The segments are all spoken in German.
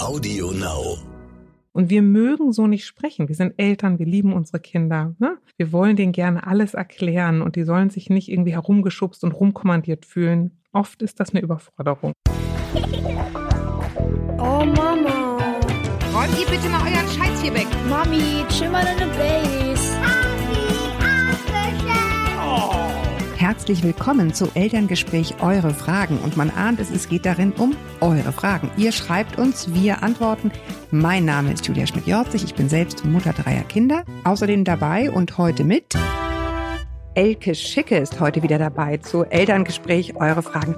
Audio Now. Und wir mögen so nicht sprechen. Wir sind Eltern, wir lieben unsere Kinder. Ne? Wir wollen denen gerne alles erklären und die sollen sich nicht irgendwie herumgeschubst und rumkommandiert fühlen. Oft ist das eine Überforderung. Oh Mama. Räumt ihr bitte mal euren Scheiß hier weg. Mami, chill mal deine Base. Herzlich willkommen zu Elterngespräch Eure Fragen. Und man ahnt es geht darin um eure Fragen. Ihr schreibt uns, wir antworten. Mein Name ist Julia Schmidt-Jorzig. Ich bin selbst Mutter 3 Kinder. Außerdem dabei und heute mit Elke Schicke ist heute wieder dabei zu Elterngespräch Eure Fragen.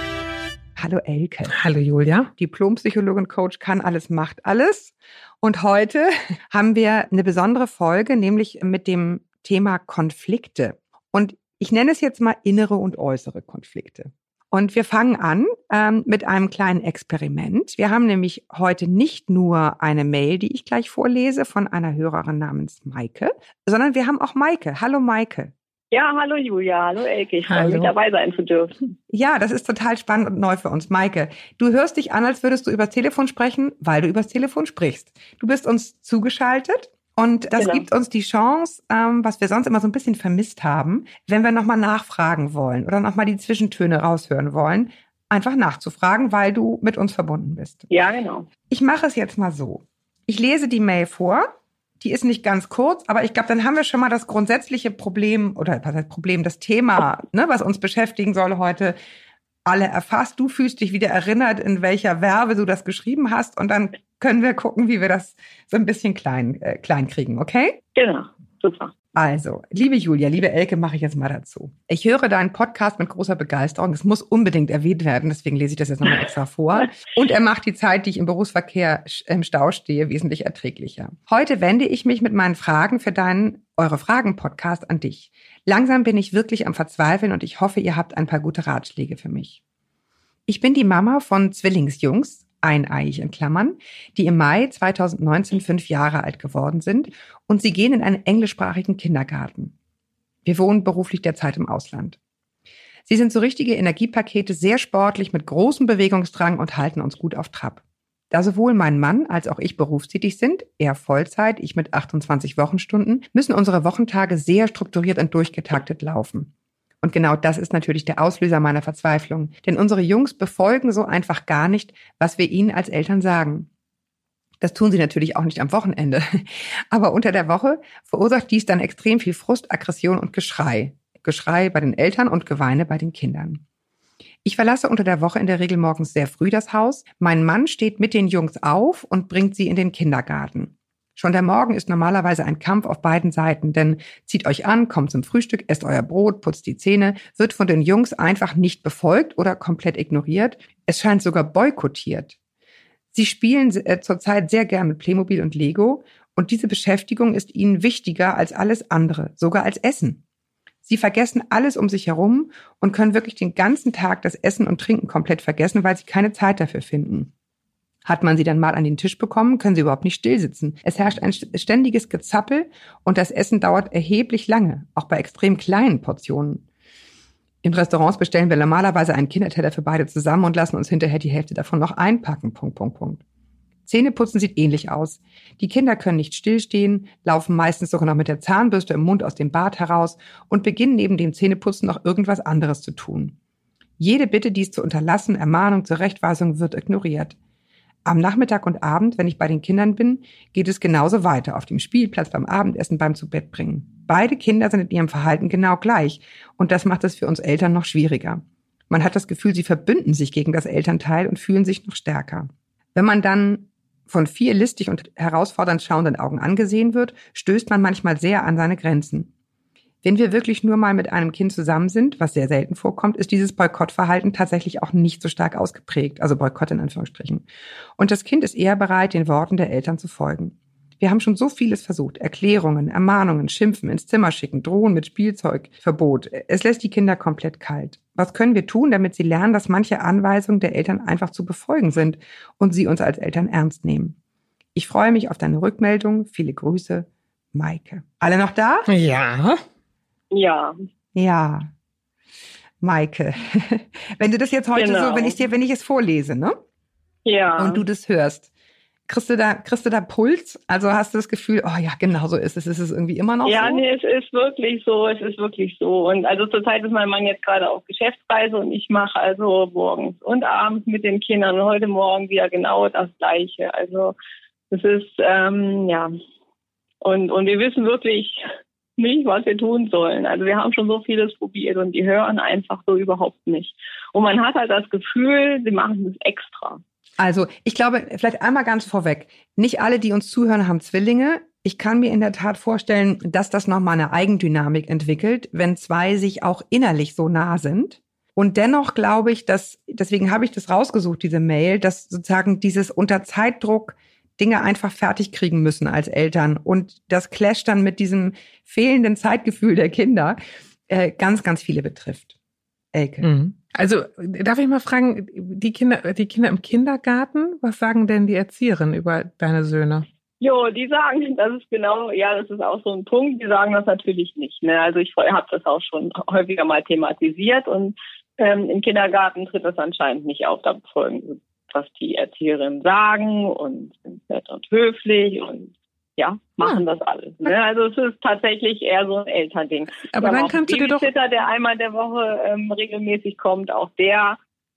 Hallo Elke. Hallo Julia. Diplompsychologin, Coach, kann alles, macht alles. Und heute haben wir eine besondere Folge, nämlich mit dem Thema Konflikte. Und ich nenne es jetzt mal innere und äußere Konflikte. Und wir fangen an mit einem kleinen Experiment. Wir haben nämlich heute nicht nur eine Mail, die ich gleich vorlese, von einer Hörerin namens Maike, sondern wir haben auch Maike. Hallo Maike. Ja, hallo Julia, hallo Elke, ich freue mich, dabei sein zu dürfen. Ja, das ist total spannend und neu für uns. Maike, du hörst dich an, als würdest du übers Telefon sprechen, weil du übers Telefon sprichst. Du bist uns zugeschaltet. Und das gibt uns die Chance, was wir sonst immer so ein bisschen vermisst haben, wenn wir nochmal nachfragen wollen oder nochmal die Zwischentöne raushören wollen, einfach nachzufragen, weil du mit uns verbunden bist. Ja, genau. Ich mache es jetzt mal so. Ich lese die Mail vor. Die ist nicht ganz kurz, aber ich glaube, dann haben wir schon mal das grundsätzliche Problem, oder was heißt Problem, das Thema, ne, was uns beschäftigen soll heute, alle erfasst. Du fühlst dich wieder erinnert, in welcher Verbe du das geschrieben hast, und dann können wir gucken, wie wir das so ein bisschen klein kriegen, okay? Genau, super. Also, liebe Julia, liebe Elke, mache ich jetzt mal dazu. Ich höre deinen Podcast mit großer Begeisterung. Es muss unbedingt erwähnt werden, deswegen lese ich das jetzt nochmal extra vor. Und er macht die Zeit, die ich im Berufsverkehr im Stau stehe, wesentlich erträglicher. Heute wende ich mich mit meinen Fragen für deinen Eure Fragen-Podcast an dich. Langsam bin ich wirklich am Verzweifeln und ich hoffe, ihr habt ein paar gute Ratschläge für mich. Ich bin die Mama von Zwillingsjungs, eineiig in Klammern, die im Mai 2019 5 Jahre alt geworden sind, und sie gehen in einen englischsprachigen Kindergarten. Wir wohnen beruflich derzeit im Ausland. Sie sind so richtige Energiepakete, sehr sportlich, mit großem Bewegungsdrang und halten uns gut auf Trab. Da sowohl mein Mann als auch ich berufstätig sind, er Vollzeit, ich mit 28 Wochenstunden, müssen unsere Wochentage sehr strukturiert und durchgetaktet laufen. Und genau das ist natürlich der Auslöser meiner Verzweiflung. Denn unsere Jungs befolgen so einfach gar nicht, was wir ihnen als Eltern sagen. Das tun sie natürlich auch nicht am Wochenende. Aber unter der Woche verursacht dies dann extrem viel Frust, Aggression und Geschrei. Geschrei bei den Eltern und Geweine bei den Kindern. Ich verlasse unter der Woche in der Regel morgens sehr früh das Haus. Mein Mann steht mit den Jungs auf und bringt sie in den Kindergarten. Schon der Morgen ist normalerweise ein Kampf auf beiden Seiten, denn zieht euch an, kommt zum Frühstück, esst euer Brot, putzt die Zähne, wird von den Jungs einfach nicht befolgt oder komplett ignoriert. Es scheint sogar boykottiert. Sie spielen zurzeit sehr gern mit Playmobil und Lego, und diese Beschäftigung ist ihnen wichtiger als alles andere, sogar als Essen. Sie vergessen alles um sich herum und können wirklich den ganzen Tag das Essen und Trinken komplett vergessen, weil sie keine Zeit dafür finden. Hat man sie dann mal an den Tisch bekommen, können sie überhaupt nicht stillsitzen. Es herrscht ein ständiges Gezappel und das Essen dauert erheblich lange, auch bei extrem kleinen Portionen. In Restaurants bestellen wir normalerweise einen Kinderteller für beide zusammen und lassen uns hinterher die Hälfte davon noch einpacken. Zähneputzen sieht ähnlich aus. Die Kinder können nicht stillstehen, laufen meistens sogar noch mit der Zahnbürste im Mund aus dem Bad heraus und beginnen neben dem Zähneputzen noch irgendwas anderes zu tun. Jede Bitte, dies zu unterlassen, Ermahnung, Zurechtweisung, wird ignoriert. Am Nachmittag und Abend, wenn ich bei den Kindern bin, geht es genauso weiter, auf dem Spielplatz, beim Abendessen, beim Zubettbringen. Beide Kinder sind in ihrem Verhalten genau gleich, und das macht es für uns Eltern noch schwieriger. Man hat das Gefühl, sie verbünden sich gegen das Elternteil und fühlen sich noch stärker. Wenn man dann von 4 listig und herausfordernd schauenden Augen angesehen wird, stößt man manchmal sehr an seine Grenzen. Wenn wir wirklich nur mal mit einem Kind zusammen sind, was sehr selten vorkommt, ist dieses Boykottverhalten tatsächlich auch nicht so stark ausgeprägt, also Boykott in Anführungsstrichen. Und das Kind ist eher bereit, den Worten der Eltern zu folgen. Wir haben schon so vieles versucht. Erklärungen, Ermahnungen, Schimpfen, ins Zimmer schicken, drohen mit Spielzeugverbot. Es lässt die Kinder komplett kalt. Was können wir tun, damit sie lernen, dass manche Anweisungen der Eltern einfach zu befolgen sind und sie uns als Eltern ernst nehmen? Ich freue mich auf deine Rückmeldung. Viele Grüße, Maike. Alle noch da? Ja. Ja. Ja, Maike, wenn du das jetzt heute so, wenn ich es vorlese, ne? Ja. Und du das hörst, Kriegst du da Puls? Also hast du das Gefühl, oh ja, genau so ist es. Ist es irgendwie immer noch so? Ja, nee, es ist wirklich so. Und also zurzeit ist mein Mann jetzt gerade auf Geschäftsreise und ich mache also morgens und abends mit den Kindern und heute Morgen wieder genau das Gleiche. Also es ist, ja. Und wir wissen wirklich nicht, was wir tun sollen. Also wir haben schon so vieles probiert und die hören einfach so überhaupt nicht. Und man hat halt das Gefühl, sie machen das extra. Also ich glaube, vielleicht einmal ganz vorweg, nicht alle, die uns zuhören, haben Zwillinge. Ich kann mir in der Tat vorstellen, dass das nochmal eine Eigendynamik entwickelt, wenn zwei sich auch innerlich so nah sind. Und dennoch glaube ich, deswegen habe ich das rausgesucht, diese Mail, dass sozusagen dieses unter Zeitdruck Dinge einfach fertig kriegen müssen als Eltern und das clasht dann mit diesem fehlenden Zeitgefühl der Kinder ganz, ganz viele betrifft. Elke. Mhm. Also darf ich mal fragen, die Kinder im Kindergarten, was sagen denn die Erzieherinnen über deine Söhne? Jo, die sagen, das ist genau, ja, das ist auch so ein Punkt, die sagen das natürlich nicht. Ne? Also ich habe das auch schon häufiger mal thematisiert und im Kindergarten tritt das anscheinend nicht auf. Da folgen, was die Erzieherinnen sagen und sind nett und höflich und ja, machen das alles. Ne? Also es ist tatsächlich eher so ein Elternding. Aber dann kannst du dir doch... Der einmal der Woche regelmäßig kommt, auch der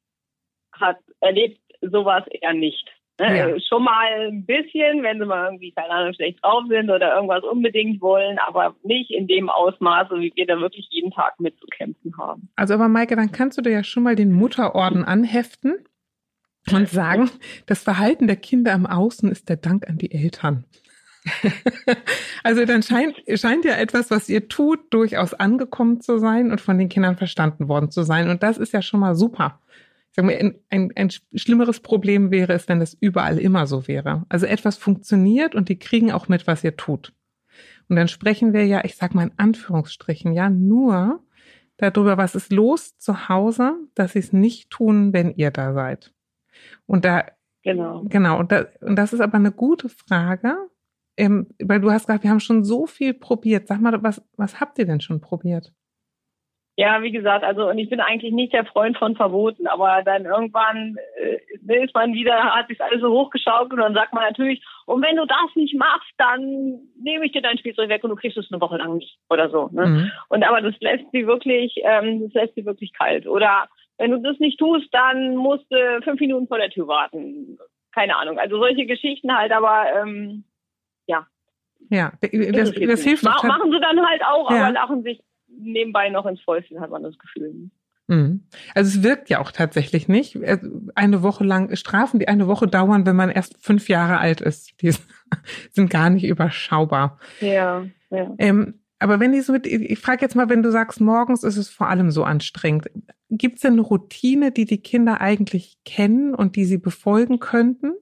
erlebt sowas eher nicht. Ne? Ja. Schon mal ein bisschen, wenn sie mal irgendwie, keine Ahnung, schlecht drauf sind oder irgendwas unbedingt wollen, aber nicht in dem Ausmaße, wie wir da wirklich jeden Tag mitzukämpfen haben. Also aber Maike, dann kannst du dir ja schon mal den Mutterorden anheften und sagen, das Verhalten der Kinder im Außen ist der Dank an die Eltern. Also dann scheint ja etwas, was ihr tut, durchaus angekommen zu sein und von den Kindern verstanden worden zu sein. Und das ist ja schon mal super. Ich sag mal, ein schlimmeres Problem wäre es, wenn das überall immer so wäre. Also etwas funktioniert und die kriegen auch mit, was ihr tut. Und dann sprechen wir ja, ich sag mal in Anführungsstrichen, ja nur darüber, was ist los zu Hause, dass sie es nicht tun, wenn ihr da seid. Und Genau, und das ist aber eine gute Frage, weil du hast gesagt, wir haben schon so viel probiert. Sag mal, was habt ihr denn schon probiert? Ja, wie gesagt, also und ich bin eigentlich nicht der Freund von Verboten, aber dann irgendwann ist man wieder, hat sich alles so hochgeschaukelt und dann sagt man natürlich, und wenn du das nicht machst, dann nehme ich dir dein Spielzeug weg und du kriegst es eine Woche lang nicht oder so. Ne? Mhm. Und aber das lässt sie wirklich kalt. Oder wenn du das nicht tust, dann musst du 5 Minuten vor der Tür warten. Keine Ahnung. Also solche Geschichten halt, aber ja. Ja, das hilft. Machen sie dann halt auch, ja. Aber lachen sich nebenbei noch ins Fäustchen, hat man das Gefühl. Mhm. Also es wirkt ja auch tatsächlich nicht. Eine Woche lang Strafen, die eine Woche dauern, wenn man erst 5 Jahre alt ist. Die sind gar nicht überschaubar. Ja. Aber wenn ich frage jetzt mal, wenn du sagst, morgens ist es vor allem so anstrengend. Gibt es denn eine Routine, die Kinder eigentlich kennen und die sie befolgen könnten?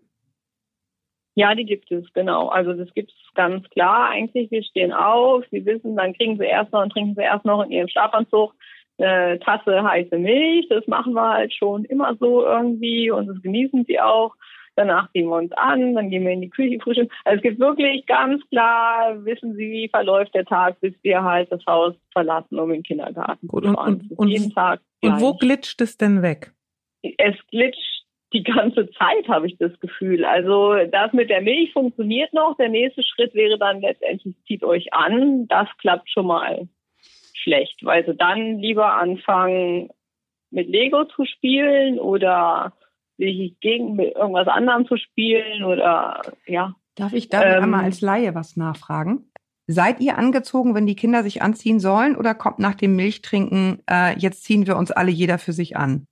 Ja, die gibt es, genau. Also das gibt es ganz klar eigentlich. Wir stehen auf, sie wissen, dann trinken sie erst noch in ihrem Schlafanzug eine Tasse heiße Milch. Das machen wir halt schon immer so irgendwie und das genießen sie auch. Danach ziehen wir uns an, dann gehen wir in die Küche frühstücken. Also es gibt wirklich ganz klar, wissen sie, wie verläuft der Tag, bis wir halt das Haus verlassen, um in den Kindergarten zu fahren. Und jeden Tag gleich. Und wo glitscht es denn weg? Es glitscht die ganze Zeit, habe ich das Gefühl. Also das mit der Milch funktioniert noch. Der nächste Schritt wäre dann letztendlich, zieht euch an. Das klappt schon mal schlecht, weil sie dann lieber anfangen, mit Lego zu spielen oder sich gegen irgendwas anderem zu spielen oder ja. Darf ich einmal als Laie was nachfragen? Seid ihr angezogen, wenn die Kinder sich anziehen sollen oder kommt nach dem Milchtrinken, jetzt ziehen wir uns alle jeder für sich an?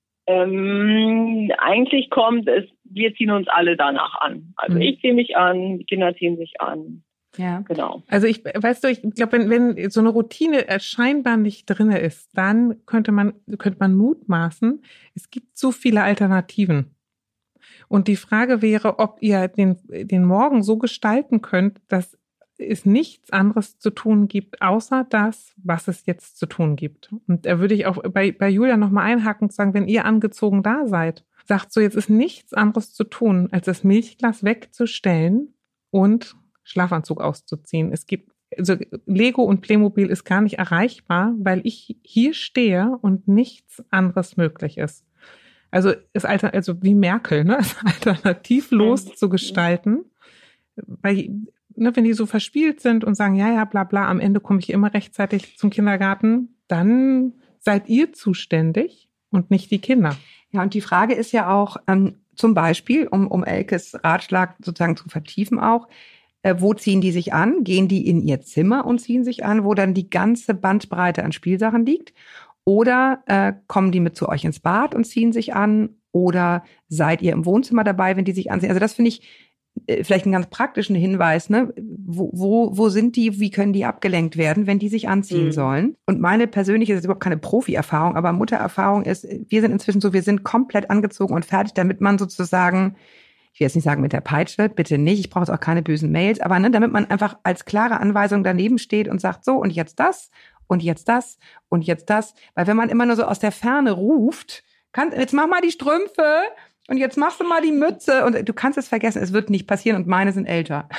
Eigentlich kommt es, wir ziehen uns alle danach an. Also ich ziehe mich an, die Kinder ziehen sich an. Ja, genau. Also ich glaube, wenn so eine Routine scheinbar nicht drin ist, dann könnte man mutmaßen, es gibt so viele Alternativen. Und die Frage wäre, ob ihr den Morgen so gestalten könnt, dass es nichts anderes zu tun gibt, außer das, was es jetzt zu tun gibt. Und da würde ich auch bei Julia nochmal einhaken und sagen, wenn ihr angezogen da seid, sagt so, jetzt ist nichts anderes zu tun, als das Milchglas wegzustellen und Schlafanzug auszuziehen. Also Lego und Playmobil ist gar nicht erreichbar, weil ich hier stehe und nichts anderes möglich ist. Also also wie Merkel, ne, es alternativlos zu gestalten, weil wenn die so verspielt sind und sagen, ja, bla bla, am Ende komme ich immer rechtzeitig zum Kindergarten, dann seid ihr zuständig und nicht die Kinder. Ja, und die Frage ist ja auch, zum Beispiel, um Elkes Ratschlag sozusagen zu vertiefen auch, wo ziehen die sich an? Gehen die in ihr Zimmer und ziehen sich an, wo dann die ganze Bandbreite an Spielsachen liegt? Oder kommen die mit zu euch ins Bad und ziehen sich an? Oder seid ihr im Wohnzimmer dabei, wenn die sich ansehen? Also das finde ich vielleicht einen ganz praktischen Hinweis, ne? Wo sind die, wie können die abgelenkt werden, wenn die sich anziehen sollen? Und meine persönliche, das ist überhaupt keine Profi-Erfahrung, aber Muttererfahrung ist, wir sind inzwischen so, wir sind komplett angezogen und fertig, damit man sozusagen, ich will jetzt nicht sagen mit der Peitsche, bitte nicht, ich brauche jetzt auch keine bösen Mails, aber ne, damit man einfach als klare Anweisung daneben steht und sagt, so und jetzt das und jetzt das und jetzt das. Weil wenn man immer nur so aus der Ferne ruft, jetzt mach mal die Strümpfe, und jetzt machst du mal die Mütze und du kannst es vergessen, es wird nicht passieren und meine sind älter.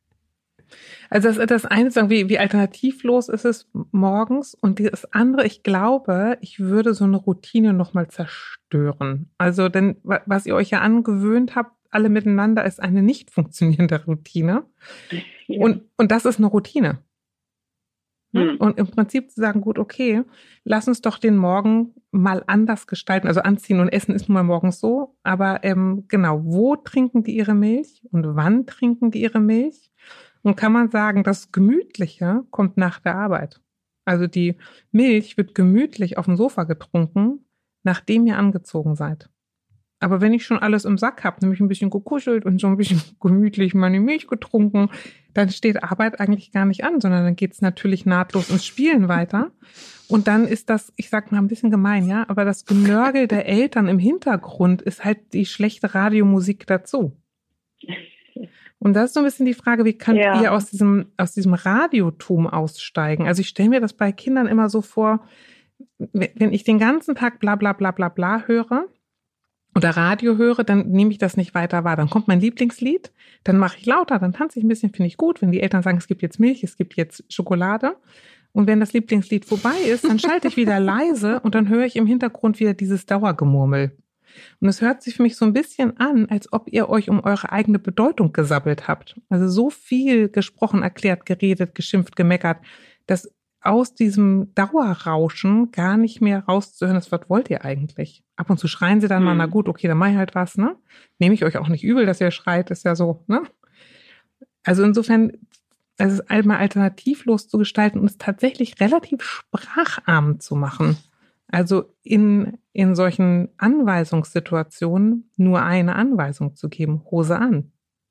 Also das eine sagen, wie alternativlos ist es morgens und das andere, ich glaube, ich würde so eine Routine nochmal zerstören. Also denn was ihr euch ja angewöhnt habt, alle miteinander, ist eine nicht funktionierende Routine. Ja. Und das ist eine Routine. Und im Prinzip zu sagen, gut, okay, lass uns doch den Morgen mal anders gestalten. Also anziehen und essen ist nun mal morgens so. Aber genau, wo trinken die ihre Milch und wann trinken die ihre Milch? Und kann man sagen, das Gemütliche kommt nach der Arbeit. Also die Milch wird gemütlich auf dem Sofa getrunken, nachdem ihr angezogen seid. Aber wenn ich schon alles im Sack habe, nämlich ein bisschen gekuschelt und so ein bisschen gemütlich meine Milch getrunken, dann steht Arbeit eigentlich gar nicht an, sondern dann geht's natürlich nahtlos ins Spielen weiter. Und dann ist das, ich sag mal ein bisschen gemein, ja, aber das Genörgel der Eltern im Hintergrund ist halt die schlechte Radiomusik dazu. Und das ist so ein bisschen die Frage, wie könnt ihr aus diesem Radiotum aussteigen? Also ich stelle mir das bei Kindern immer so vor, wenn ich den ganzen Tag bla bla bla bla bla höre, oder Radio höre, dann nehme ich das nicht weiter wahr. Dann kommt mein Lieblingslied, dann mache ich lauter, dann tanze ich ein bisschen, finde ich gut. Wenn die Eltern sagen, es gibt jetzt Milch, es gibt jetzt Schokolade. Und wenn das Lieblingslied vorbei ist, dann schalte ich wieder leise und dann höre ich im Hintergrund wieder dieses Dauergemurmel. Und es hört sich für mich so ein bisschen an, als ob ihr euch um eure eigene Bedeutung gesabbelt habt. Also so viel gesprochen, erklärt, geredet, geschimpft, gemeckert, dass aus diesem Dauerrauschen gar nicht mehr rauszuhören ist, was wollt ihr eigentlich? Ab und zu schreien sie dann mal, na gut, okay, dann mach ich halt was, ne? Nehme ich euch auch nicht übel, dass ihr schreit, ist ja so, ne? Also insofern, es ist einmal alternativlos zu gestalten und es tatsächlich relativ spracharm zu machen. Also in solchen Anweisungssituationen nur eine Anweisung zu geben, Hose an.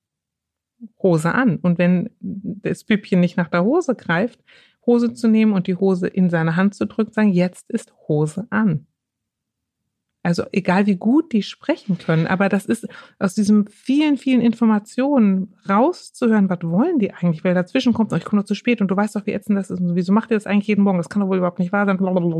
Hose an. Und wenn das Püppchen nicht nach der Hose greift, Hose zu nehmen und die Hose in seine Hand zu drücken, sagen, jetzt ist Hose an. Also egal wie gut die sprechen können, aber das ist aus diesen vielen, vielen Informationen rauszuhören, was wollen die eigentlich, weil dazwischen kommt, ich komme noch zu spät und du weißt doch, wie ätzend das ist und wieso macht ihr das eigentlich jeden Morgen, das kann doch wohl überhaupt nicht wahr sein.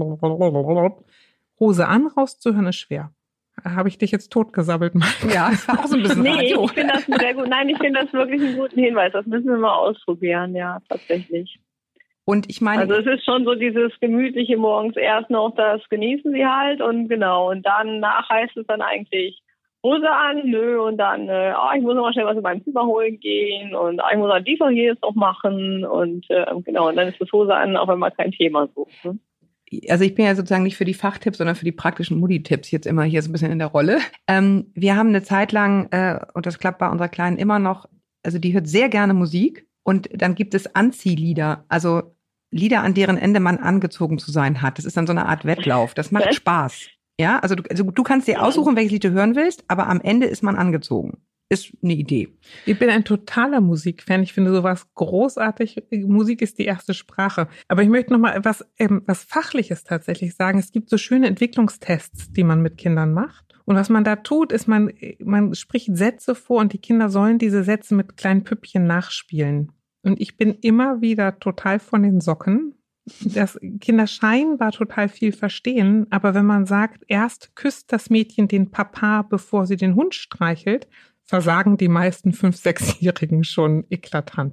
Hose an rauszuhören ist schwer. Habe ich dich jetzt totgesabbelt? Ja, das war auch so ein bisschen Radio. Ich finde das sehr gut. Nein, ich finde das wirklich einen guten Hinweis. Das müssen wir mal ausprobieren, ja, tatsächlich. Und ich meine, also es ist schon so dieses gemütliche morgens erst noch, das genießen sie halt und genau. Und danach heißt es dann eigentlich Hose an, und dann, ich muss noch mal schnell was in meinem Zimmer holen gehen und ich muss dann dies und jenes noch machen und genau. Und dann ist das Hose an auf einmal kein Thema so. Ne? Also ich bin ja sozusagen nicht für die Fachtipps, sondern für die praktischen Mutti-Tipps jetzt immer hier so ein bisschen in der Rolle. Wir haben eine Zeit lang, und das klappt bei unserer Kleinen immer noch, also die hört sehr gerne Musik und dann gibt es Anziehlieder, also Lieder, an deren Ende man angezogen zu sein hat. Das ist dann so eine Art Wettlauf. Das macht Spaß. Ja, also du kannst dir aussuchen, welches Lied du hören willst, aber am Ende ist man angezogen. Ist eine Idee. Ich bin ein totaler Musikfan. Ich finde sowas großartig. Musik ist die erste Sprache. Aber ich möchte noch mal was Fachliches tatsächlich sagen. Es gibt so schöne Entwicklungstests, die man mit Kindern macht. Und was man da tut, ist, man spricht Sätze vor und die Kinder sollen diese Sätze mit kleinen Püppchen nachspielen. Und ich bin immer wieder total von den Socken, dass Kinder scheinbar total viel verstehen. Aber wenn man sagt, erst küsst das Mädchen den Papa, bevor sie den Hund streichelt, versagen die meisten 5-, 6-Jährigen schon eklatant.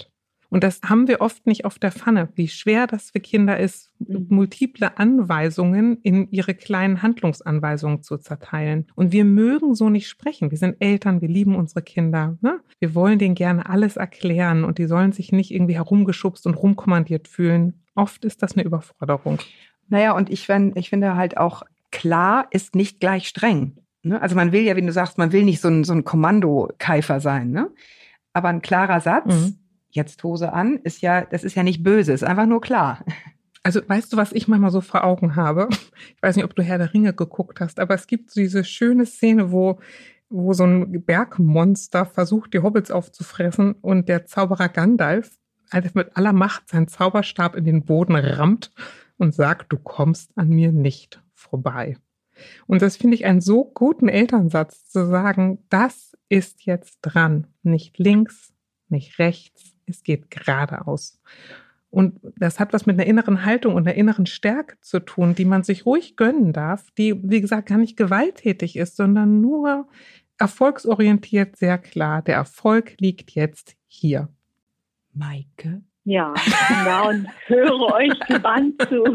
Und das haben wir oft nicht auf der Pfanne, wie schwer das für Kinder ist, multiple Anweisungen in ihre kleinen Handlungsanweisungen zu zerteilen. Und wir mögen so nicht sprechen. Wir sind Eltern, wir lieben unsere Kinder. Ne? Wir wollen denen gerne alles erklären und die sollen sich nicht irgendwie herumgeschubst und rumkommandiert fühlen. Oft ist das eine Überforderung. Naja, und ich finde halt auch, klar ist nicht gleich streng. Ne? Also man will ja, wie du sagst, man will nicht so ein Kommandokeifer sein. Ne? Aber ein klarer Satz, jetzt Hose an, das ist ja nicht böse, ist einfach nur klar. Also weißt du, was ich manchmal so vor Augen habe? Ich weiß nicht, ob du Herr der Ringe geguckt hast, aber es gibt so diese schöne Szene, wo so ein Bergmonster versucht, die Hobbits aufzufressen und der Zauberer Gandalf mit aller Macht seinen Zauberstab in den Boden rammt und sagt, du kommst an mir nicht vorbei. Und das finde ich einen so guten Elternsatz, zu sagen, das ist jetzt dran, nicht links, nicht rechts, es geht geradeaus. Und das hat was mit einer inneren Haltung und einer inneren Stärke zu tun, die man sich ruhig gönnen darf, die, wie gesagt, gar nicht gewalttätig ist, sondern nur erfolgsorientiert, sehr klar. Der Erfolg liegt jetzt hier. Maike? Ja, genau, und höre euch gebannt zu.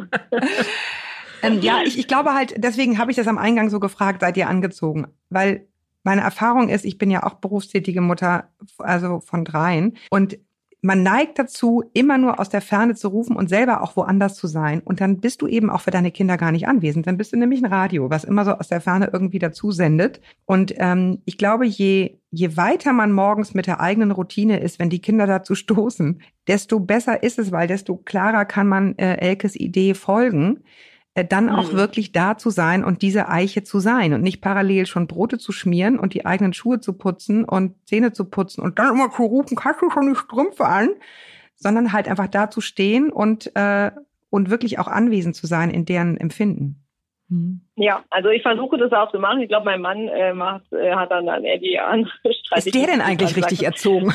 Ja, ich glaube halt, deswegen habe ich das am Eingang so gefragt, seid ihr angezogen? Weil meine Erfahrung ist, ich bin ja auch berufstätige Mutter, also von 3. Und man neigt dazu, immer nur aus der Ferne zu rufen und selber auch woanders zu sein. Und dann bist du eben auch für deine Kinder gar nicht anwesend. Dann bist du nämlich ein Radio, was immer so aus der Ferne irgendwie dazu sendet. Und ich glaube, je weiter man morgens mit der eigenen Routine ist, wenn die Kinder dazu stoßen, desto besser ist es, weil desto klarer kann man Elkes Idee folgen, dann auch wirklich da zu sein und diese Eiche zu sein und nicht parallel schon Brote zu schmieren und die eigenen Schuhe zu putzen und Zähne zu putzen und dann immer zu rufen, hast du schon die Strümpfe an, sondern halt einfach da zu stehen und wirklich auch anwesend zu sein in deren Empfinden. Ja, also ich versuche das auch zu machen. Ich glaube, mein Mann hat dann eher die andere Strategie. Ist der denn eigentlich richtig erzogen?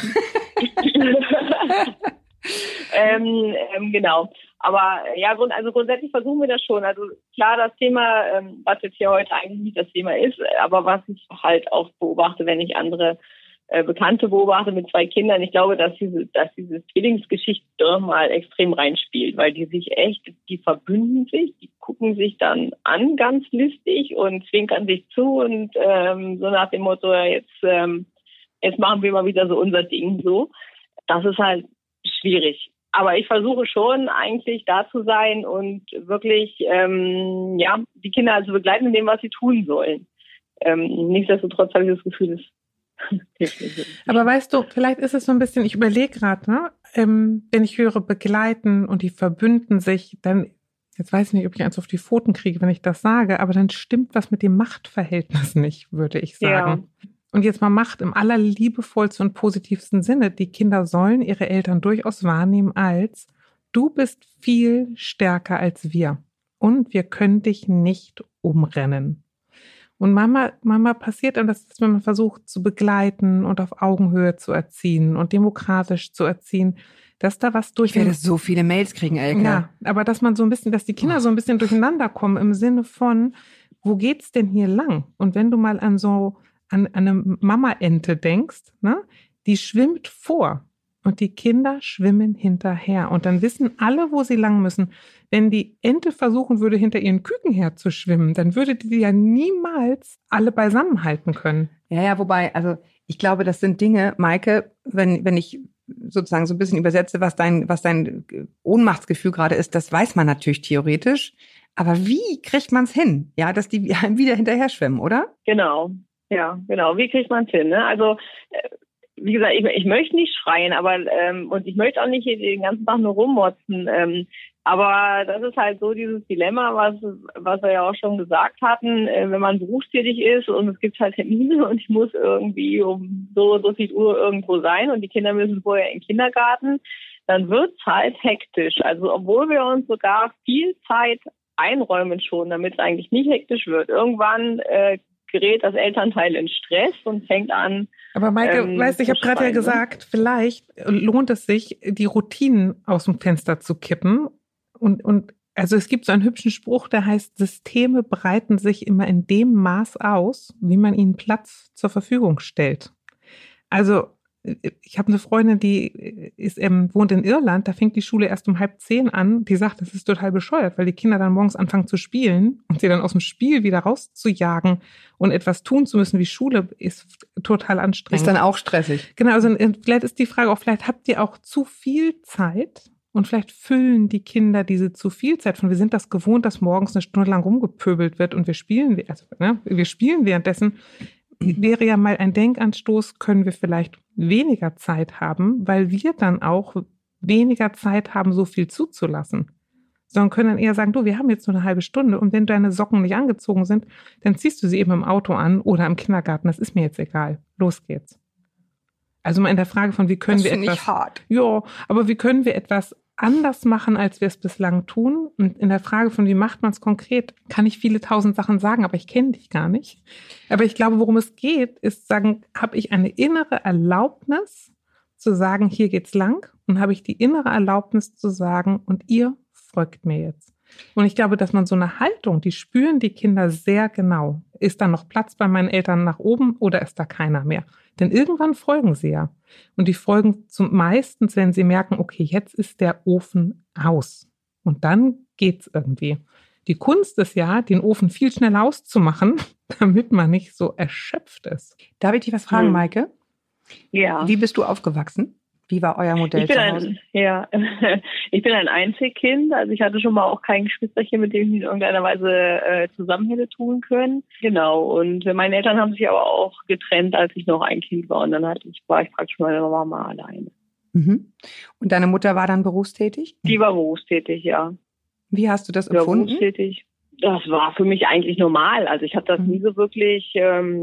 Genau. Aber ja, grundsätzlich versuchen wir das schon. Also klar, das Thema, was jetzt hier heute eigentlich nicht das Thema ist, aber was ich halt auch beobachte, wenn ich andere Bekannte beobachte mit 2 Kindern, ich glaube, dass diese Zwillingsgeschichte doch mal extrem reinspielt, weil die verbünden sich, die gucken sich dann an ganz listig und zwinkern sich zu und so nach dem Motto, jetzt machen wir mal wieder so unser Ding so. Das ist halt schwierig. Aber ich versuche schon eigentlich da zu sein und wirklich die Kinder also begleiten in dem, was sie tun sollen. Nichtsdestotrotz habe ich das Gefühl, Aber weißt du, vielleicht ist es so ein bisschen, ich überlege gerade, ne? Wenn ich höre begleiten und die verbünden sich, dann, jetzt weiß ich nicht, ob ich eins auf die Pfoten kriege, wenn ich das sage, aber dann stimmt was mit dem Machtverhältnis nicht, würde ich sagen. Ja. Und jetzt mal Macht im allerliebevollsten und positivsten Sinne. Die Kinder sollen ihre Eltern durchaus wahrnehmen als, du bist viel stärker als wir und wir können dich nicht umrennen. Und Mama passiert dann, dass wenn man versucht zu begleiten und auf Augenhöhe zu erziehen und demokratisch zu erziehen, dass da was durch. Ich werde so viele Mails kriegen, Elke. Ja, aber dass man so ein bisschen, dass die Kinder so ein bisschen durcheinander kommen im Sinne von, wo geht's denn hier lang? Und wenn du mal an eine Mama-Ente denkst, ne, die schwimmt vor und die Kinder schwimmen hinterher. Und dann wissen alle, wo sie lang müssen. Wenn die Ente versuchen würde, hinter ihren Küken herzuschwimmen, dann würde die ja niemals alle beisammen halten können. Ja, wobei, also ich glaube, das sind Dinge, Maike, wenn ich sozusagen so ein bisschen übersetze, was dein Ohnmachtsgefühl gerade ist, das weiß man natürlich theoretisch. Aber wie kriegt man es hin? Ja, dass die einem wieder hinterher schwimmen, oder? Genau. Ja, genau. Wie kriegt man es hin? Ne? Also, wie gesagt, ich möchte nicht schreien, aber und ich möchte auch nicht hier den ganzen Tag nur rummotzen. Aber das ist halt so dieses Dilemma, was wir ja auch schon gesagt hatten, wenn man berufstätig ist und es gibt halt Termine und ich muss irgendwie um so viel Uhr irgendwo sein und die Kinder müssen vorher in den Kindergarten, dann wird's halt hektisch. Also obwohl wir uns sogar viel Zeit einräumen schon, damit es eigentlich nicht hektisch wird. Irgendwann gerät das Elternteil in Stress und fängt an. Aber Maike, weißt du, ich habe gerade ja gesagt, vielleicht lohnt es sich, die Routinen aus dem Fenster zu kippen. Und also es gibt so einen hübschen Spruch, der heißt, Systeme breiten sich immer in dem Maß aus, wie man ihnen Platz zur Verfügung stellt. Also ich habe eine Freundin, die wohnt in Irland, da fängt die Schule erst um 9:30 an. Die sagt, das ist total bescheuert, weil die Kinder dann morgens anfangen zu spielen und sie dann aus dem Spiel wieder rauszujagen und etwas tun zu müssen wie Schule ist total anstrengend. Ist dann auch stressig. Genau, also vielleicht ist die Frage auch, vielleicht habt ihr auch zu viel Zeit und vielleicht füllen die Kinder diese zu viel Zeit von. Wir sind das gewohnt, dass morgens eine Stunde lang rumgepöbelt wird und wir spielen währenddessen. Wäre ja mal ein Denkanstoß, können wir vielleicht weniger Zeit haben, weil wir dann auch weniger Zeit haben, so viel zuzulassen. Sondern können dann eher sagen, du, wir haben jetzt nur eine halbe Stunde und wenn deine Socken nicht angezogen sind, dann ziehst du sie eben im Auto an oder im Kindergarten, das ist mir jetzt egal. Los geht's. Also mal in der Frage von, wie können wir etwas... hart. Ja, aber wie können wir etwas anders machen, als wir es bislang tun? Und in der Frage von, wie macht man es konkret, kann ich viele tausend Sachen sagen, aber ich kenne dich gar nicht. Aber ich glaube, worum es geht, ist sagen, habe ich eine innere Erlaubnis zu sagen, hier geht's lang? Und habe ich die innere Erlaubnis zu sagen, und ihr folgt mir jetzt? Und ich glaube, dass man so eine Haltung, die spüren die Kinder sehr genau. Ist da noch Platz bei meinen Eltern nach oben oder ist da keiner mehr? Denn irgendwann folgen sie ja. Und die folgen meistens, wenn sie merken, okay, jetzt ist der Ofen aus. Und dann geht's irgendwie. Die Kunst ist ja, den Ofen viel schneller auszumachen, damit man nicht so erschöpft ist. Darf ich dich was fragen, Maike? Ja. Wie bist du aufgewachsen? Wie war euer Modell zu Hause? Ich bin ein Einzelkind, also ich hatte schon mal auch kein Geschwisterchen, mit dem ich in irgendeiner Weise zusammen hätte tun können. Genau, und meine Eltern haben sich aber auch getrennt, als ich noch ein Kind war und dann war ich praktisch meine Mama alleine. Mhm. Und deine Mutter war dann berufstätig? Die war berufstätig, ja. Wie hast du das empfunden? Berufstätig. Das war für mich eigentlich normal, also ich habe das nie so wirklich,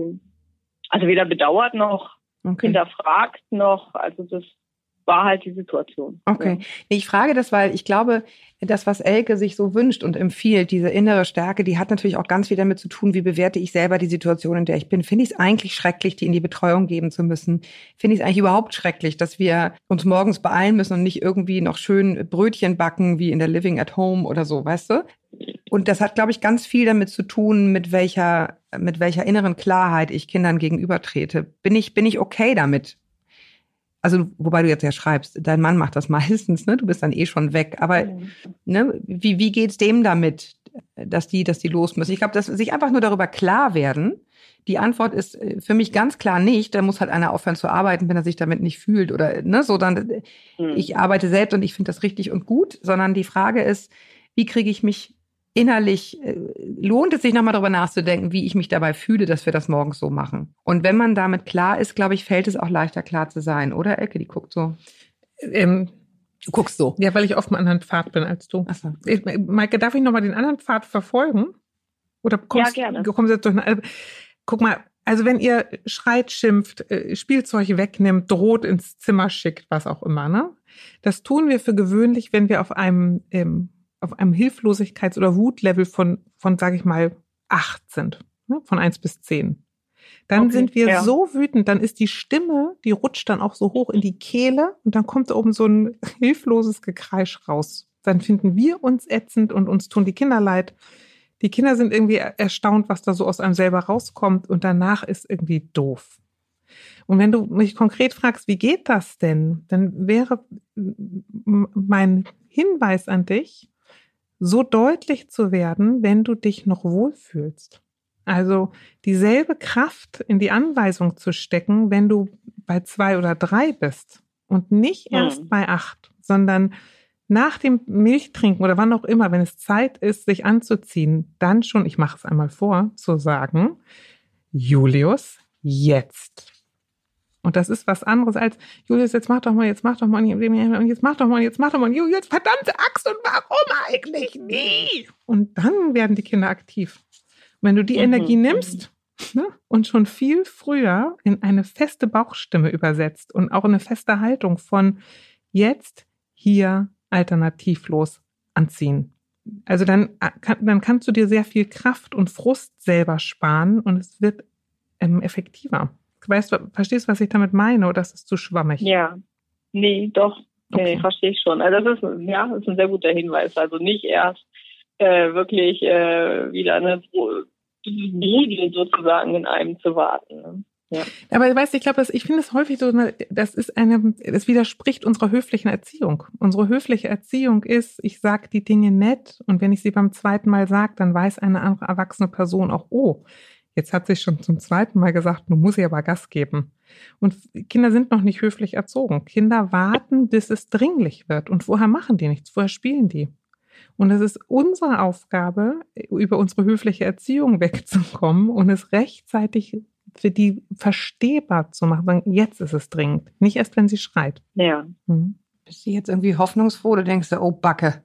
also weder bedauert noch hinterfragt noch, also das war halt die Situation. Okay. Ja. Ich frage das, weil ich glaube, das, was Elke sich so wünscht und empfiehlt, diese innere Stärke, die hat natürlich auch ganz viel damit zu tun, wie bewerte ich selber die Situation, in der ich bin. Finde ich es eigentlich schrecklich, die in die Betreuung geben zu müssen? Finde ich es eigentlich überhaupt schrecklich, dass wir uns morgens beeilen müssen und nicht irgendwie noch schön Brötchen backen, wie in der Living at Home oder so, weißt du? Und das hat, glaube ich, ganz viel damit zu tun, mit welcher inneren Klarheit ich Kindern gegenübertrete. Bin ich okay damit? Also, wobei du jetzt ja schreibst, dein Mann macht das meistens, ne? Du bist dann eh schon weg. Aber ne, wie geht's dem damit, dass die los müssen? Ich glaube, dass sich einfach nur darüber klar werden. Die Antwort ist für mich ganz klar nicht. Da muss halt einer aufhören zu arbeiten, wenn er sich damit nicht fühlt oder ne, so dann. Ich arbeite selbst und ich finde das richtig und gut. Sondern die Frage ist, wie kriege ich mich innerlich, lohnt es sich nochmal darüber nachzudenken, wie ich mich dabei fühle, dass wir das morgens so machen. Und wenn man damit klar ist, glaube ich, fällt es auch leichter, klar zu sein. Oder, Elke, die guckt so. Du guckst so. Ja, weil ich auf einem anderen Pfad bin als du. Ach so. Maike, darf ich nochmal den anderen Pfad verfolgen? Oder kommst, ja, gerne. Kommst jetzt durch guck mal, also wenn ihr schreit, schimpft, Spielzeug wegnimmt, droht, ins Zimmer schickt, was auch immer, ne? Das tun wir für gewöhnlich, wenn wir auf einem Hilflosigkeits- oder Wutlevel von sage ich mal, 8 sind, ne? Von 1 bis 10. Dann sind wir so wütend, dann ist die Stimme, die rutscht dann auch so hoch in die Kehle und dann kommt da oben so ein hilfloses Gekreisch raus. Dann finden wir uns ätzend und uns tun die Kinder leid. Die Kinder sind irgendwie erstaunt, was da so aus einem selber rauskommt und danach ist irgendwie doof. Und wenn du mich konkret fragst, wie geht das denn, dann wäre mein Hinweis an dich, so deutlich zu werden, wenn du dich noch wohlfühlst. Also dieselbe Kraft in die Anweisung zu stecken, wenn du bei 2 oder 3 bist und nicht erst bei 8, sondern nach dem Milchtrinken oder wann auch immer, wenn es Zeit ist, sich anzuziehen, dann schon, ich mache es einmal vor, zu sagen, Julius, jetzt. Und das ist was anderes als, Julius, jetzt mach doch mal, und jetzt mach doch mal, Julius, verdammte Axt, und warum eigentlich nie? Und dann werden die Kinder aktiv. Und wenn du die Energie nimmst, ne, und schon viel früher in eine feste Bauchstimme übersetzt und auch eine feste Haltung von jetzt, hier, alternativlos anziehen. Also dann kannst du dir sehr viel Kraft und Frust selber sparen und es wird effektiver. Verstehst du, was ich damit meine, oder ist es zu schwammig? Ja, nee, doch. Nee, verstehe ich schon. Also das ist ein sehr guter Hinweis. Also nicht erst wirklich wieder eine Bibel sozusagen in einem zu warten. Ne? Ja. Aber weißt du, ich finde es häufig so, das widerspricht unserer höflichen Erziehung. Unsere höfliche Erziehung ist, ich sage die Dinge nett und wenn ich sie beim zweiten Mal sage, dann weiß eine andere erwachsene Person auch, oh, jetzt hat sie schon zum zweiten Mal gesagt, nun muss ich aber Gas geben. Und Kinder sind noch nicht höflich erzogen. Kinder warten, bis es dringlich wird. Und vorher machen die nichts, vorher spielen die. Und es ist unsere Aufgabe, über unsere höfliche Erziehung wegzukommen und es rechtzeitig für die verstehbar zu machen. Sagen, jetzt ist es dringend. Nicht erst, wenn sie schreit. Ja. Bist du jetzt irgendwie hoffnungsfroh oder denkst du, oh Backe?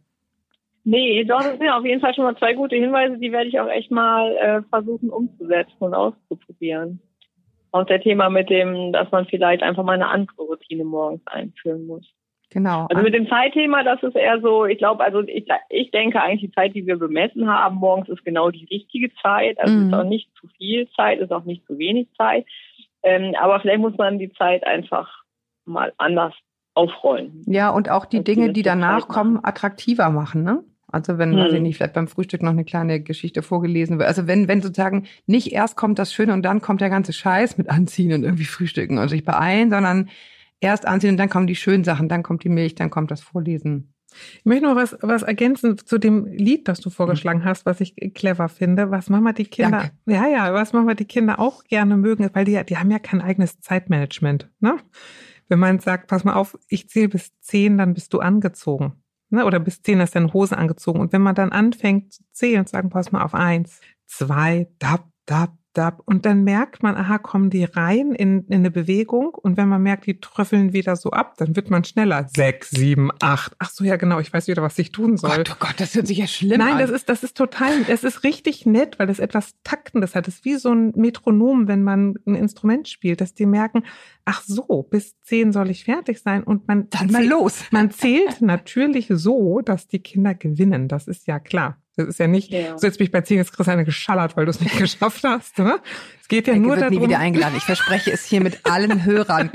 Nee, doch, das sind auf jeden Fall schon mal 2 gute Hinweise, die werde ich auch echt mal versuchen umzusetzen und auszuprobieren. Auch der Thema mit dem, dass man vielleicht einfach mal eine andere Routine morgens einführen muss. Genau. Also mit dem Zeitthema, das ist eher so, ich glaube, also ich denke eigentlich, die Zeit, die wir bemessen haben morgens, ist genau die richtige Zeit. Also es ist auch nicht zu viel Zeit, ist auch nicht zu wenig Zeit. Aber vielleicht muss man die Zeit einfach mal anders aufrollen. Ja, und auch die Dinge, die danach kommen, attraktiver machen, ne? Also wenn, weiß ich nicht, vielleicht beim Frühstück noch eine kleine Geschichte vorgelesen wird. Also wenn sozusagen nicht erst kommt das Schöne und dann kommt der ganze Scheiß mit Anziehen und irgendwie Frühstücken und sich beeilen, sondern erst anziehen und dann kommen die schönen Sachen, dann kommt die Milch, dann kommt das Vorlesen. Ich möchte noch was ergänzen zu dem Lied, das du vorgeschlagen hast, was ich clever finde, was manchmal die Kinder, was manchmal die Kinder auch gerne mögen, weil die haben ja kein eigenes Zeitmanagement, ne? Wenn man sagt, pass mal auf, ich zähle bis 10, dann bist du angezogen. Ne? Oder bis 10 ist deine Hose angezogen. Und wenn man dann anfängt zu zählen und sagen, pass mal auf 1, 2, dab, dab, dab. Und dann merkt man, aha, kommen die rein in eine Bewegung. Und wenn man merkt, die tröffeln wieder so ab, dann wird man schneller. 6, 7, 8. Ach so, ja genau, ich weiß wieder, was ich tun soll. Oh Gott, das hört sich ja schlimm an. Nein, das ist total, es ist richtig nett, weil das etwas Taktendes hat. Das ist wie so ein Metronom, wenn man ein Instrument spielt, dass die merken, ach so, bis 10 soll ich fertig sein. Und man dann mal los. Man zählt natürlich so, dass die Kinder gewinnen. Das ist ja klar. Das ist ja nicht, so jetzt bin ich bei 10, jetzt kriegst du eine geschallert, weil du es nicht geschafft hast. Ne? Es geht ja nur darum. Nie wieder eingeladen. Ich verspreche es hier mit allen Hörern.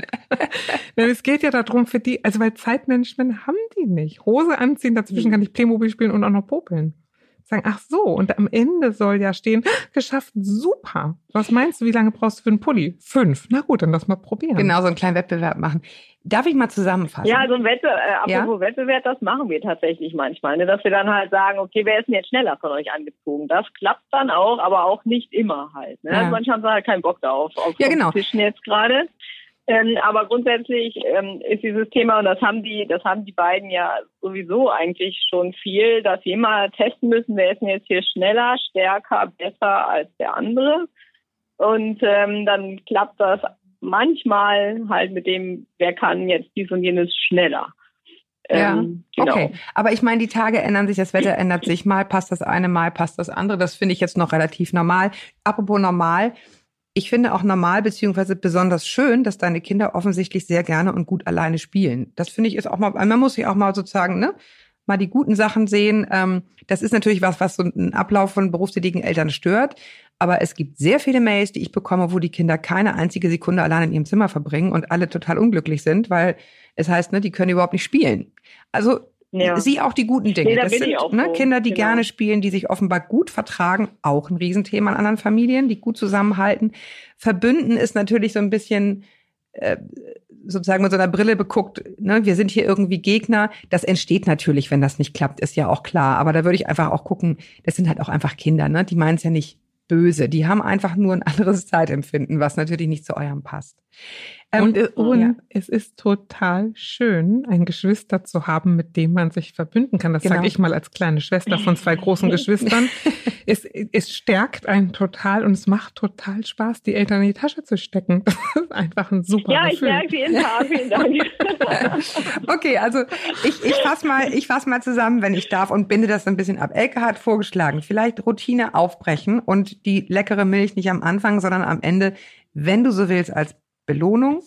Es geht ja darum für die, also weil Zeitmanagement haben die nicht. Hose anziehen, dazwischen kann ich Playmobil spielen und auch noch popeln. Sagen, ach so, und am Ende soll ja stehen, geschafft, super. Was meinst du, wie lange brauchst du für einen Pulli? 5. Na gut, dann lass mal probieren. Genau, so einen kleinen Wettbewerb machen. Darf ich mal zusammenfassen? Ja, so ein apropos Wettbewerb, das machen wir tatsächlich manchmal. Ne? Dass wir dann halt sagen, okay, wer ist denn jetzt schneller von euch angezogen? Das klappt dann auch, aber auch nicht immer halt. Ne? Ja. Also manchmal haben sie halt keinen Bock darauf, auf genau. Tischen jetzt gerade. Aber grundsätzlich ist dieses Thema, und das haben die beiden ja sowieso eigentlich schon viel, dass sie immer testen müssen, wer ist denn jetzt hier schneller, stärker, besser als der andere. Und dann klappt das manchmal halt mit dem, wer kann jetzt dies und jenes schneller. Genau. Okay, aber ich meine, die Tage ändern sich, das Wetter ändert sich, mal passt das eine, mal passt das andere. Das finde ich jetzt noch relativ normal. Apropos normal, ich finde auch normal beziehungsweise besonders schön, dass deine Kinder offensichtlich sehr gerne und gut alleine spielen. Das finde ich ist auch mal, man muss sich auch mal sozusagen, ne, mal die guten Sachen sehen. Das ist natürlich was so einen Ablauf von berufstätigen Eltern stört. Aber es gibt sehr viele Mails, die ich bekomme, wo die Kinder keine einzige Sekunde allein in ihrem Zimmer verbringen und alle total unglücklich sind, weil es heißt, ne, die können überhaupt nicht spielen. Also sieh auch die guten Dinge. Das sind Kinder, die gerne spielen, die sich offenbar gut vertragen, auch ein Riesenthema in anderen Familien, die gut zusammenhalten. Verbünden ist natürlich so ein bisschen sozusagen mit so einer Brille beguckt, ne, wir sind hier irgendwie Gegner. Das entsteht natürlich, wenn das nicht klappt, ist ja auch klar. Aber da würde ich einfach auch gucken, das sind halt auch einfach Kinder, ne? Die meinen es ja nicht böse. Die haben einfach nur ein anderes Zeitempfinden, was natürlich nicht zu eurem passt. Es ist total schön, ein Geschwister zu haben, mit dem man sich verbünden kann. Das sage ich mal als kleine Schwester von 2 großen Geschwistern. Es stärkt einen total und es macht total Spaß, die Eltern in die Tasche zu stecken. Das ist einfach ein super Gefühl. Ja, ich merke jeden Tag. Vielen Dank. Okay, also ich fass mal zusammen, wenn ich darf, und binde das ein bisschen ab. Elke hat vorgeschlagen, vielleicht Routine aufbrechen und die leckere Milch nicht am Anfang, sondern am Ende, wenn du so willst, als Belohnung.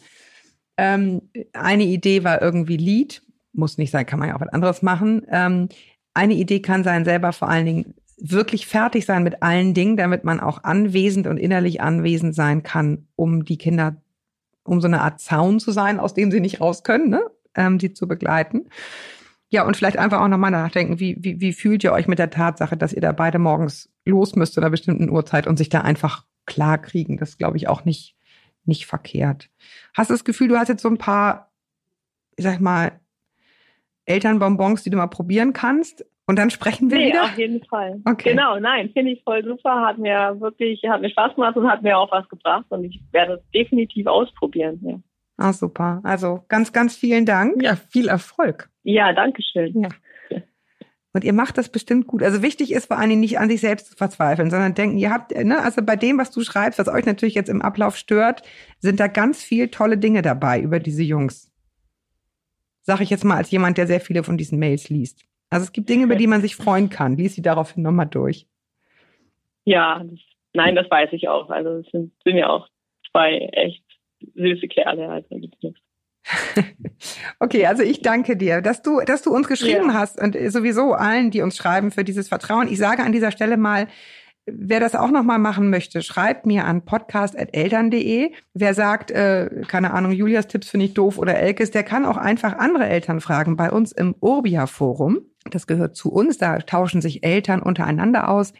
Eine Idee war irgendwie Lied. Muss nicht sein, kann man ja auch was anderes machen. Eine Idee kann sein, selber vor allen Dingen wirklich fertig sein mit allen Dingen, damit man auch anwesend und innerlich anwesend sein kann, um die Kinder, um so eine Art Zaun zu sein, aus dem sie nicht raus können, ne? Die zu begleiten. Ja, und vielleicht einfach auch nochmal nachdenken, wie fühlt ihr euch mit der Tatsache, dass ihr da beide morgens los müsst zu einer bestimmten Uhrzeit und sich da einfach klar kriegen. Das glaube ich auch nicht nicht verkehrt. Hast du das Gefühl, du hast jetzt so ein paar, ich sag mal, Elternbonbons, die du mal probieren kannst? Und dann sprechen wir wieder? Auf jeden Fall. Okay. Genau, nein, finde ich voll super. Hat mir Spaß gemacht und hat mir auch was gebracht. Und ich werde es definitiv ausprobieren. Ja. Ah, super. Also ganz, ganz vielen Dank. Ja, viel Erfolg. Ja, danke schön. Ja. Und ihr macht das bestimmt gut. Also wichtig ist vor allen Dingen nicht an sich selbst zu verzweifeln, sondern denken, ihr habt, also bei dem, was du schreibst, was euch natürlich jetzt im Ablauf stört, sind da ganz viel tolle Dinge dabei über diese Jungs. Sag ich jetzt mal als jemand, der sehr viele von diesen Mails liest. Also es gibt Dinge, über die man sich freuen kann. Lies sie daraufhin nochmal durch. Ja, das weiß ich auch. Also es sind ja auch zwei echt süße Kerle. Also gibt's nichts. Okay, also ich danke dir, dass du uns geschrieben hast und sowieso allen, die uns schreiben, für dieses Vertrauen. Ich sage an dieser Stelle mal, wer das auch nochmal machen möchte, schreibt mir an podcast@eltern.de. Wer sagt, keine Ahnung, Julias Tipps finde ich doof oder Elkes, der kann auch einfach andere Eltern fragen bei uns im Urbia-Forum. Das gehört zu uns, da tauschen sich Eltern untereinander aus.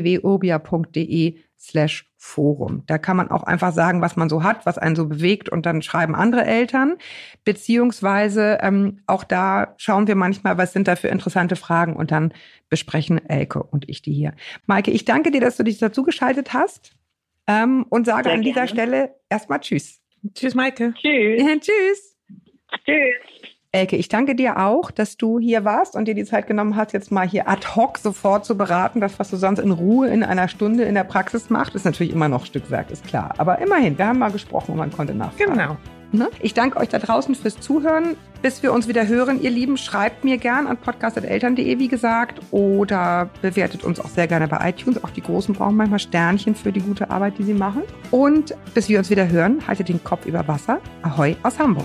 www.urbia.de/Forum. Da kann man auch einfach sagen, was man so hat, was einen so bewegt und dann schreiben andere Eltern. Beziehungsweise auch da schauen wir manchmal, was sind da für interessante Fragen und dann besprechen Elke und ich die hier. Maike, ich danke dir, dass du dich dazu geschaltet hast und sage Sehr an dieser gerne. Stelle erstmal Tschüss. Tschüss, Maike. Tschüss. Tschüss. Tschüss. Elke, ich danke dir auch, dass du hier warst und dir die Zeit genommen hast, jetzt mal hier ad hoc sofort zu beraten. Das, was du sonst in Ruhe in einer Stunde in der Praxis machst, ist natürlich immer noch Stückwerk, ist klar. Aber immerhin, wir haben mal gesprochen und man konnte nachfragen. Genau. Ne? Ich danke euch da draußen fürs Zuhören. Bis wir uns wieder hören, ihr Lieben, schreibt mir gern an podcast@eltern.de, wie gesagt, oder bewertet uns auch sehr gerne bei iTunes. Auch die Großen brauchen manchmal Sternchen für die gute Arbeit, die sie machen. Und bis wir uns wieder hören, haltet den Kopf über Wasser. Ahoi aus Hamburg.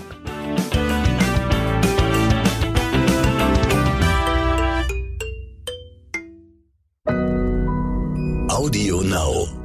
Audio Now.